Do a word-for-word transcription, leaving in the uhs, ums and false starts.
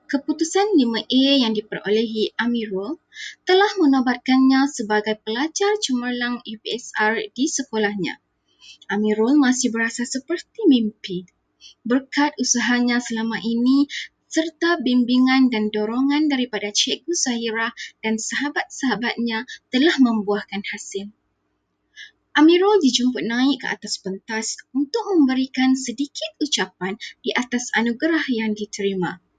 Keputusan lima A yang diperolehi Amirul telah menobatkannya sebagai pelajar cemerlang U P S R di sekolahnya. Amirul masih berasa seperti mimpi berkat usahanya selama ini serta bimbingan dan dorongan daripada Cikgu Zahira dan sahabat-sahabatnya telah membuahkan hasil. Amirul dijemput naik ke atas pentas untuk memberikan sedikit ucapan di atas anugerah yang diterima.